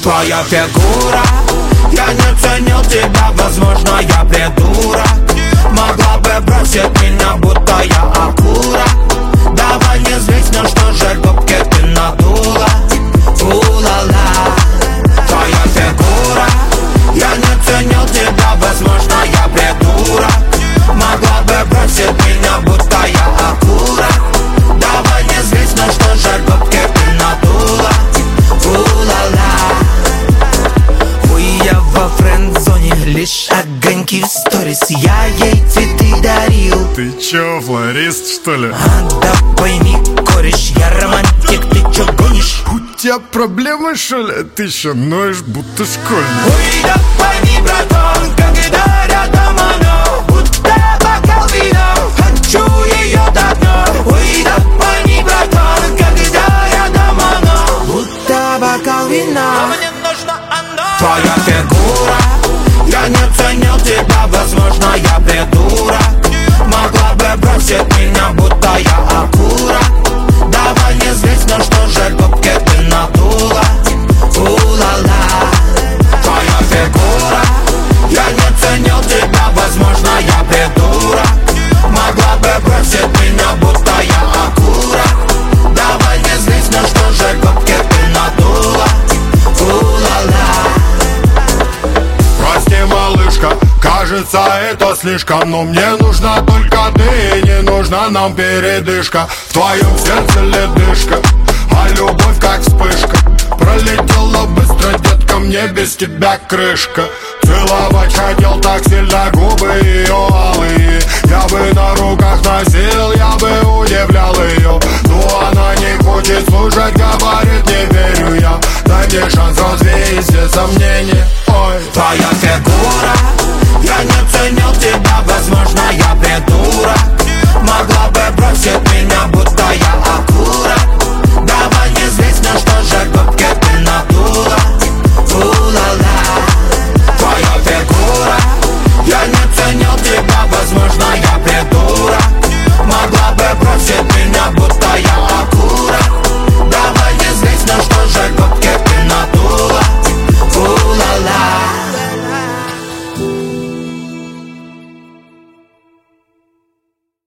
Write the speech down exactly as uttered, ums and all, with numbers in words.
Твоя фигура, я не ценил тебя, возможно, я придурок. Могла бы бросить меня, будто я акура. Давай не злись, ну что же губки ты надула. У-ла-ла. Твоя фигура, я не ценил тебя, возможно, я придурок. Могла бы бросить меня, будто я акура. Давай не злись, ну что же губки ты надула. У-ла-ла. Ой, я во френд-зоне, лишь огоньки в сторис. Я ей цветы дарил. Ты чё, флорист, что ли? А, да пойми, кореш, я романтик, ты чё гонишь? У тебя проблемы, что ли? Ты ещё ноешь, будто школьник. Ой, да пойми, братан, когда рядом она, будто бокал вина, хочу её до дна. Ой, да пойми, братан, когда рядом она, будто бокал вина. Мне нужна она. Твоя фигура, я не ценил тебя, возможно, я придурок. Могла бы бросить меня, будто я акура. Давай не злись, ну что же губки ты надула. У-ла-ла. Твоя фигура, я не ценил тебя, возможно, я придурок. Могла бы бросить меня, будто я акура. Давай не злись, ну что же губки ты надула. У-ла-ла. Прости, малышка, кажется, это слишком. Но мне нужна только ты, не нужна нам передышка. В твоем сердце ледышка, а любовь как вспышка. Пролетела быстро, детка, мне без тебя крышка. Целовать хотел так сильно губы ее алые. Я бы на руках носил, я бы удивлял ее. Но она не хочет слушать, говорит, не верю я. Дай мне шанс развеять все сомнения.